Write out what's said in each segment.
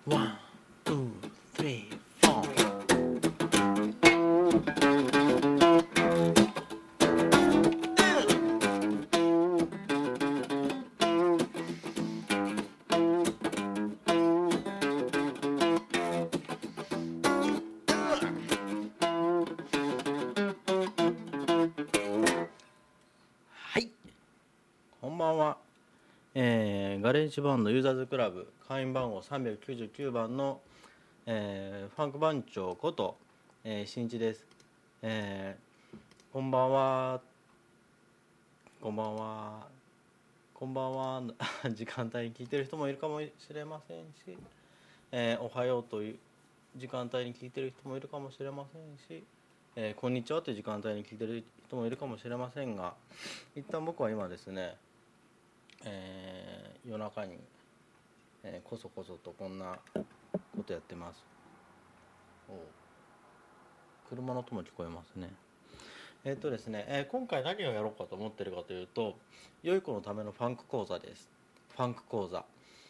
ワン、ツー、スリー、フォー。はい、こんばんは。ガレージバンドユーザーズクラブ会員番号399番の、ファンク番長こと、しんいちです。こんばんは。こんばんは。こんばんは。時間帯に聞いてる人もいるかもしれませんし、おはようという時間帯に聞いてる人もいるかもしれませんし、こんにちはという時間帯に聞いてる人もいるかもしれませんが、一旦僕は今ですね、夜中に、こそこそとこんなことやってます。車の音も聞こえますね。ですね、今回何をやろうかと思ってるかというと、良い子のためのファンク講座です。ファンク講座。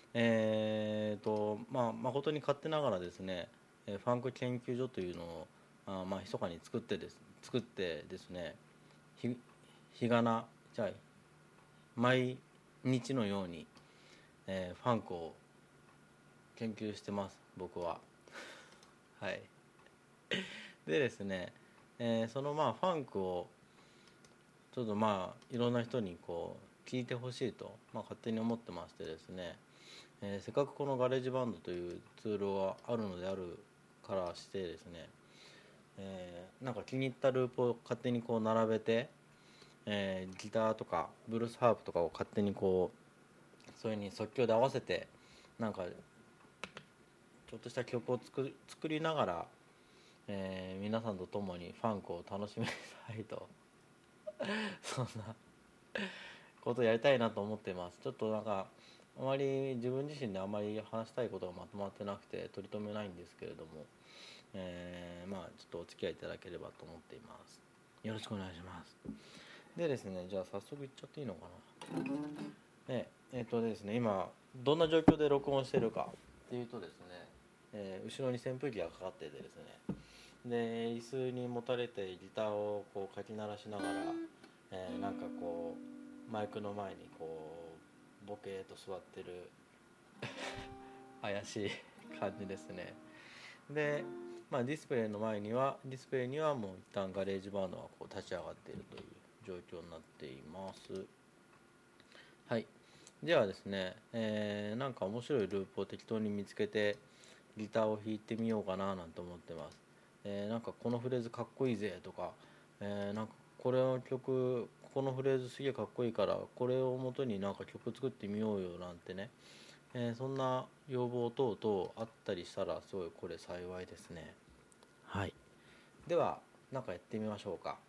誠に勝手ながらですね、ファンク研究所というのを密かに作ってですね、日がなじゃあ毎日のように、ファンクを研究してます、僕は。はい。でですね、そのファンクをちょっといろんな人にこう聞いてほしいと、勝手に思ってましてですね、せっかくこのガレージバンドというツールがあるのであるからしてですね、なんか気に入ったループを勝手にこう並べて、ギターとかブルースハープとかを勝手にこうそれに即興で合わせてなんかちょっとした曲を作りながら、皆さんと共にファンクを楽しめたいとそんなことをやりたいなと思っています。ちょっとなんかあまり自分自身であまり話したいことがまとまってなくて取り留めないんですけれども、ちょっとお付き合いいただければと思っています。よろしくお願いします。でですね、じゃあ早速いっちゃっていいのかな。ですね、今どんな状況で録音してるかっていうとですね、後ろに扇風機がかかっててですね、で椅子に持たれてギターをこうかき鳴らしながら、なんかこうマイクの前にこうボケーっと座ってる怪しい感じですね。で、ディスプレイにはもう一旦ガレージバンドがこう立ち上がっているという状況になっています。はい。ではですね、なんか面白いループを適当に見つけてギターを弾いてみようかななんて思ってます。なんかこのフレーズかっこいいぜとか、なんかこのフレーズすげえかっこいいからこれを元になんか曲作ってみようよなんてね、そんな要望等々あったりしたらすごいこれ幸いですね。はい。ではなんかやってみましょうか。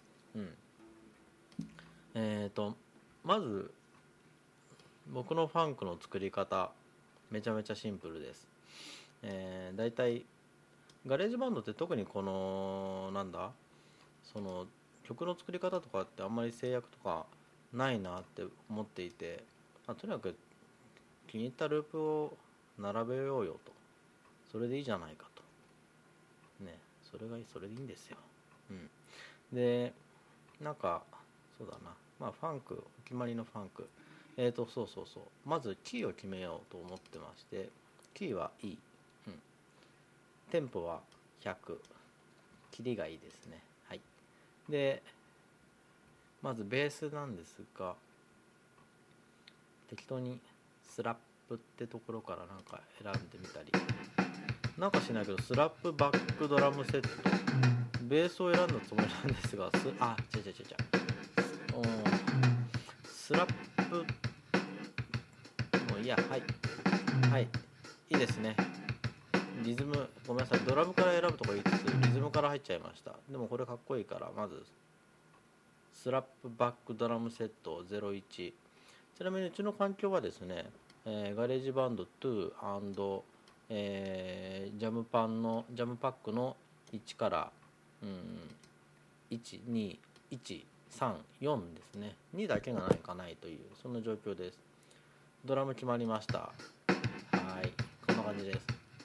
まず僕のファンクの作り方めちゃめちゃシンプルです。だいたいガレージバンドって特にこのその曲の作り方とかってあんまり制約とかないなって思っていて、とにかく気に入ったループを並べようよと、それでいいじゃないかとね、それでいいんですよ。でなんかそうだな、ファンクお決まりのファンク、まずキーを決めようと思ってまして、キーは E、テンポは100、キリがいいですね。はい。でまずベースなんですが、適当にスラップってところからなんか選んでみたり、なんかしないけどスラップバックドラムセット、ベースを選んだつもりなんですが、スラップもういいや。はい、いいですね。リズムごめんなさい、ドラムから選ぶとか言いつつリズムから入っちゃいました。でもこれかっこいいからまずスラップバックドラムセット01。ちなみにうちの環境はですね、ガレージバンド2&、ジャムパックの1から、12134ですね。2だけがないというそんな状況です。ドラム決まりました。はい、こんなな感じです。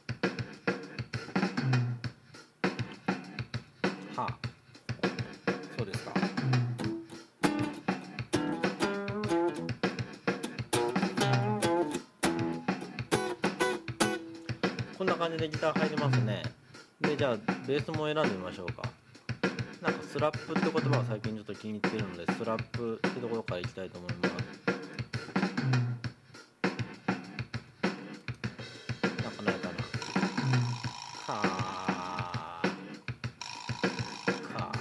はあ、そうですか。こんな感じでギター入りますね。で、じゃあベースも選んでみましょうか。なんかスラップって言葉が最近ちょっと気に入ってるので、スラップってところからいきたいと思います。なんかないかな。かーか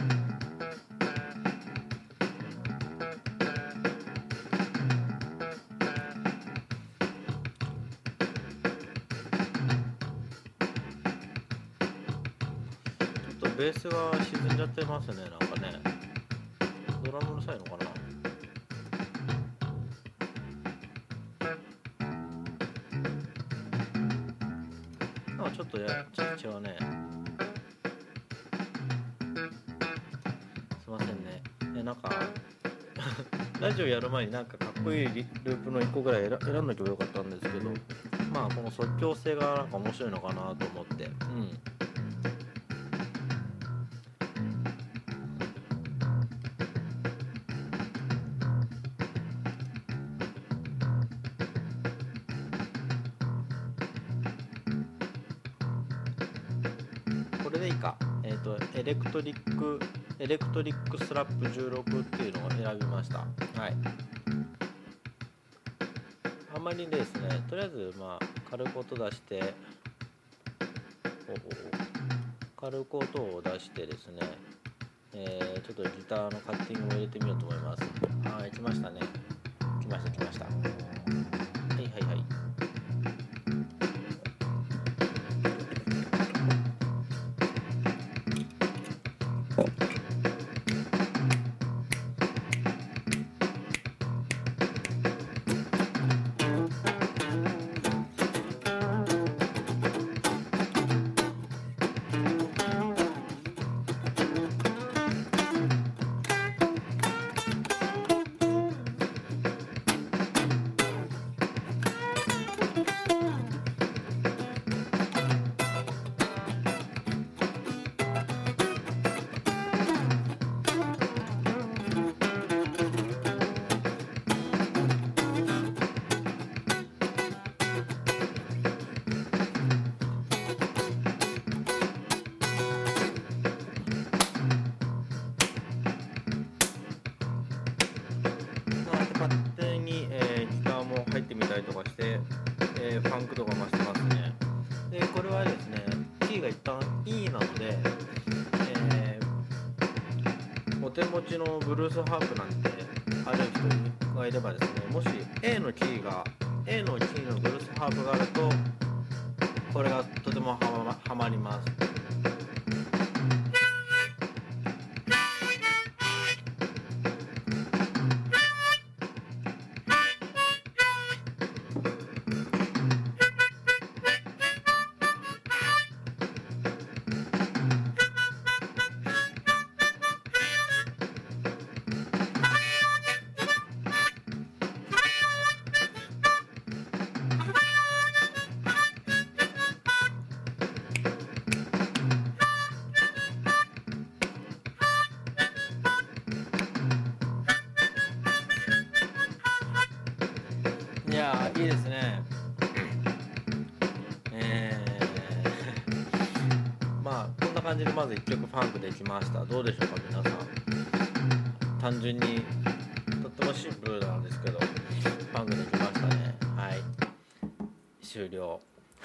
ー。ちょっとベースが沈んじゃってますね。なんかね、ドラムうるさいのかな。なんかちょっと違うね。すいませんね。なんかラジオやる前になんかかっこいいループの1個ぐらい選んだけばよかったんですけど、まあこの即興性がなんか面白いのかなと思って、これでいいか。エレクトリックスラップ16っていうのを選びました。はい。あんまりですね、とりあえずまあ軽く音出して、軽く音を出してですね、ちょっとギターのカッティングも入れてみようと思います。はい、来ましたね。来ました。はいはいはい。勝手に、ギターも入ってみたりとかして、ファンクとか増してますね。でこれはですね、キーが一旦 E なので、お手持ちのブルースハープなんてある人がいればですね、もし A のキーのブルースハープがあると、これがとてもはまります。いやー、いいですね。まあこんな感じでまず1曲ファンクできました。どうでしょうか皆さん。単純にとってもシンプルなんですけど、ファンクできましたね。はい、終了。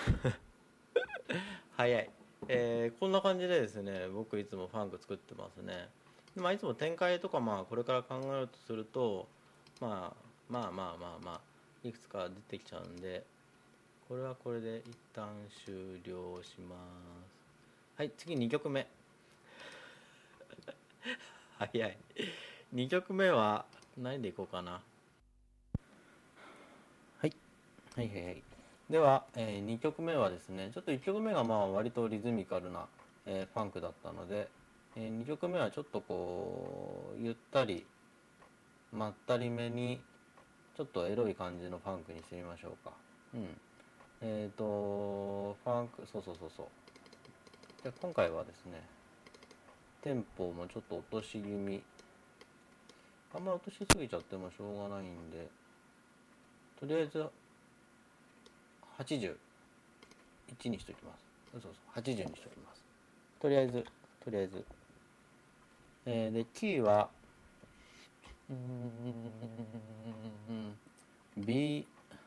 早い。こんな感じでですね、僕いつもファンク作ってますね。まあ、いつも展開とかこれから考えるとすると、まあいくつか出てきちゃうんで、これはこれで一旦終了します。はい、次2曲目。早い。2曲目は何でいこうかな。はいはいはいはい。では、2曲目はですね、ちょっと1曲目が割とリズミカルな、ファンクだったので、2曲目はちょっとこうゆったりまったりめにちょっとエロい感じのファンクにしてみましょうか。 ファンク、そう。で今回はですね、テンポもちょっと落とし気味、あんま落としすぎちゃってもしょうがないんで、とりあえず81にしときます。80にしときます。とりあえずでキーはB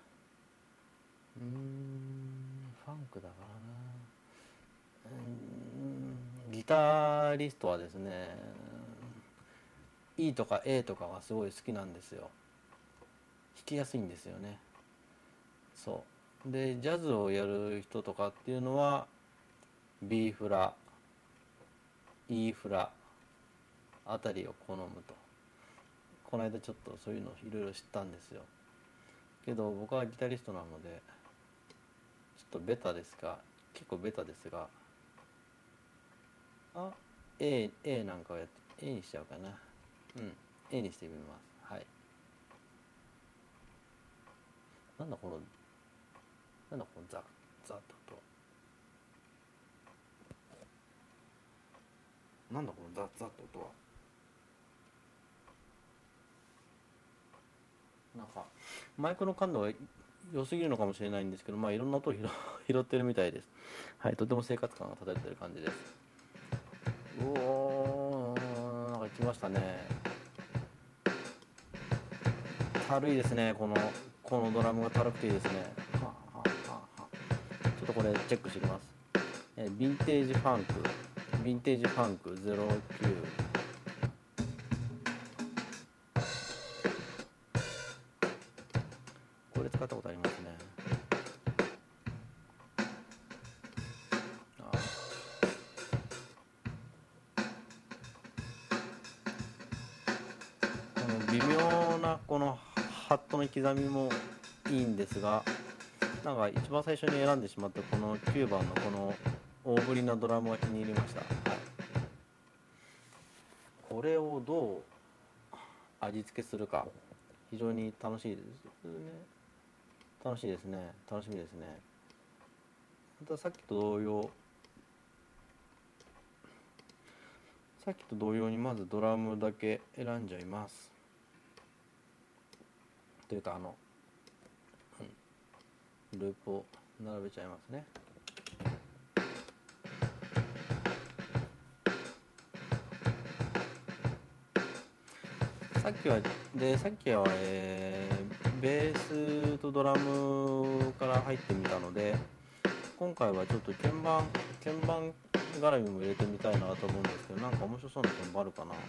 ファンクだからな。ギタリストはですね、E とか A とかがすごい好きなんですよ。弾きやすいんですよね。そうでジャズをやる人とかっていうのは B フラ E フラあたりを好むと。この間ちょっとそういうのいろいろ知ったんですよ。けど僕はギタリストなのでちょっとベタですが、結構ベタですが、A なんかをやって A にしちゃうかな。A にしてみます。はい。なんだこのザッとなんだこのザッとは。なんかマイクの感度が良すぎるのかもしれないんですけど、いろんな音を拾ってるみたいです。はい、とても生活感が漂ってる感じです。なんか来ましたね。たるいですね。このドラムがたるくていいですね。ちょっとこれチェックしてきます。ヴィンテージファンク09。これ使ったことありますね。この微妙なこのハットの刻みもいいんですが、なんか一番最初に選んでしまったこの9番のこの大ぶりなドラムが気に入りました。はい、これをどう味付けするか非常に楽しみですね。またさっきと同様にまずドラムだけ選んじゃいます。というかループを並べちゃいますね。さっきはベースとドラムから入ってみたので、今回はちょっと鍵盤絡みも入れてみたいなと思うんですけど、なんか面白そうな鍵盤あるかな。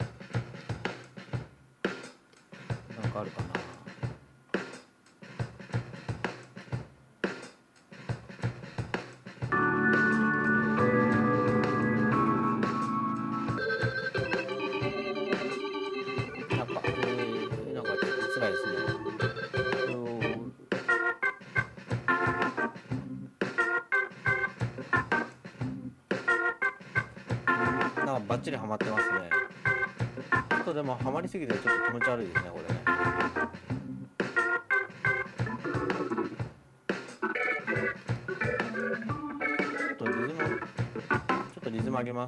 なんかあるかな。なんか辛いですね。なんかバッチリハマってますね。ちょっとでもハマりすぎてちょっと気持ち悪いですね、これね。ちょっとリズム上げます。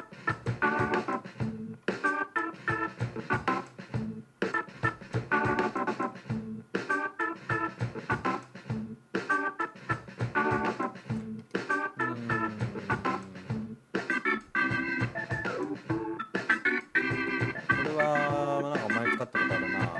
これはなんか前使ったことあるな。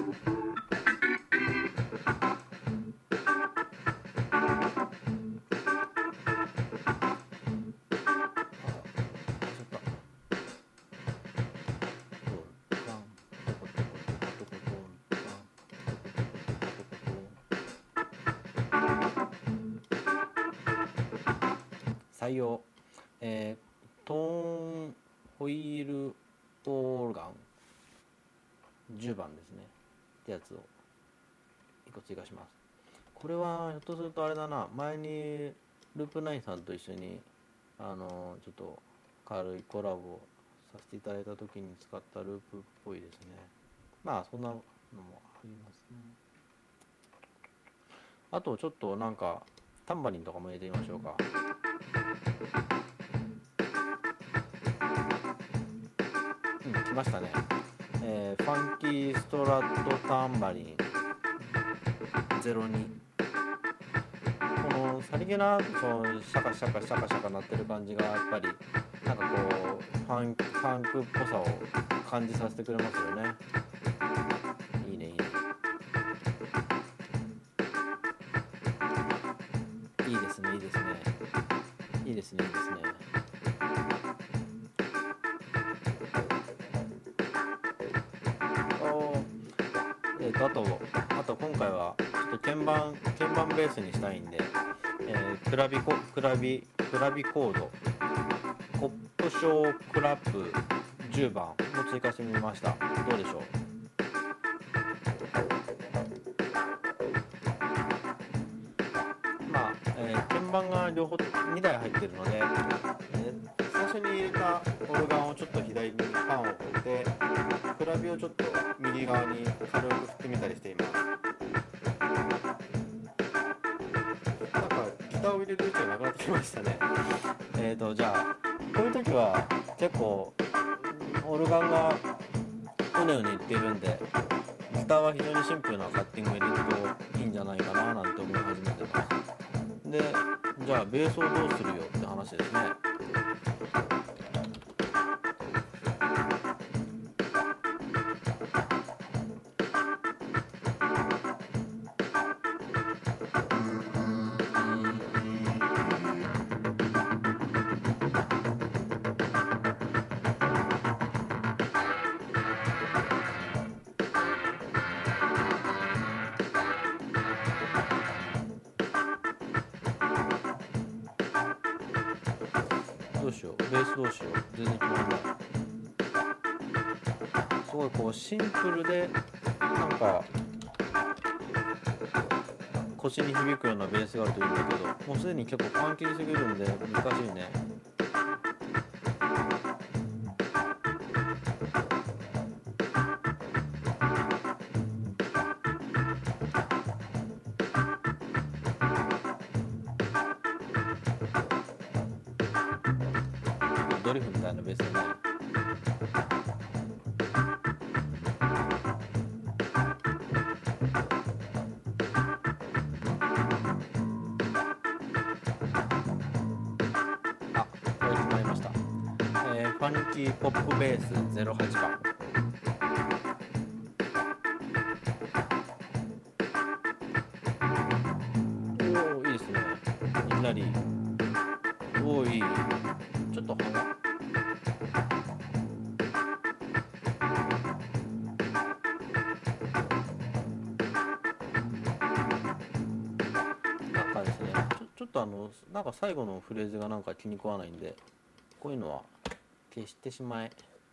採用、トーンホイールオーガン10番ですねってやつを1個追加します。これはひょっとするとあれだな、前にループナインさんと一緒にちょっと軽いコラボさせていただいた時に使ったループっぽいですね。そんなのもありますね。あとちょっとなんかタンバリンとかも入れてみましょうか。来ましたね。ファンキーストラットタンバリン02。このさりげなくそのシャカシャカシャカシャカ鳴ってる感じがやっぱりなんかこうファンクっぽさを感じさせてくれますよね。いいねいいね。いいですねいいですねいいですねいいですね。あと今回はちょっと鍵盤ベースにしたいんで、クラビコードコップショークラップ10番も追加してみました。どうでしょう。鍵盤が両方2台入ってるので、最初に入れたオルガンをちょっと左にパンを振ってクラビをちょっと右側に軽く振ってみたりしています。なんかギターを入れる位置がなくなってきましたね。じゃあこういう時は結構オルガンがうねうねいっているんで、ギターは非常にシンプルなカッティングを入れるといいんじゃないかななんて思い始めてます。で、じゃあベースをどうするよって話ですね。どうしよう、ベースどうしよう、全然決まらない。すごいこうシンプルでなんか腰に響くようなベースがあるといいんだけど、もうすでに結構パン切りすぎるんで難しいね。ドリフみたいなベースだね。これ決まりました。ファンキーポップベース08番。おお、いいですね。いきなりおお、いい。ちょっとはがなんかですね、ちょっとなんか最後のフレーズがなんか気に食わないんで、こういうのは消してしまえ。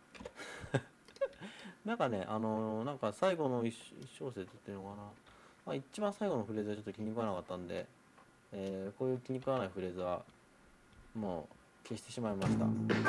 なんかね、なんか最後の一小節っていうのかな、一番最後のフレーズはちょっと気に食わなかったんで、こういう気に食わないフレーズはもう消してしまいました。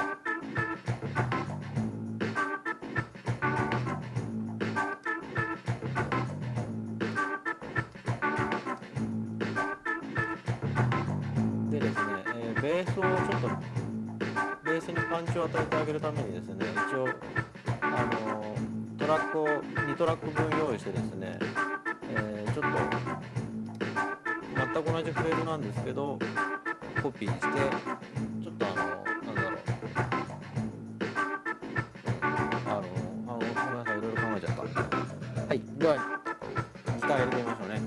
でですね、ベースをちょっとベースにパンチを与えてあげるためにですね、一応トラックを2トラック分用意してですね、ちょっと全く同じフレーズなんですけどコピーして、ちょっとなんだろう、ごめんなさい、いろいろ考えちゃった。はい、ではギター入れてみましょうね。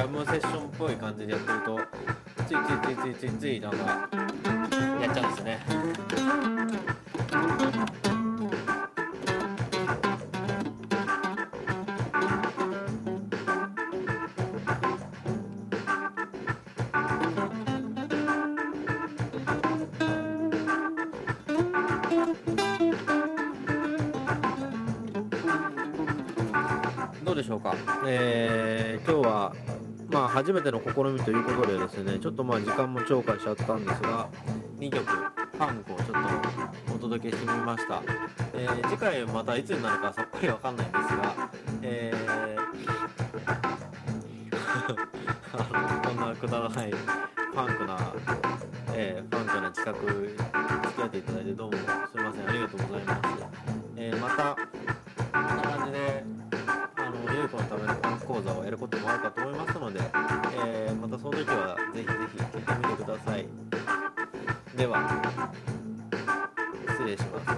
ャムセッションっぽい感じでやってるとついなんかやっちゃうんですね。どうでしょうか。今日は初めての試みということでですね、ちょっと時間も超過しちゃったんですが、2曲ファンクをちょっとお届けしてみました。次回またいつになるかさっぱりわかんないんですが、こんなくだらないファンクな企画付き合っていただいてどうもすみません、ありがとうございます。またこんな感じで良い子のためのファンク講座をやることもあるかと思いますので、またその時はぜひぜひ聞いてみてください。では失礼します。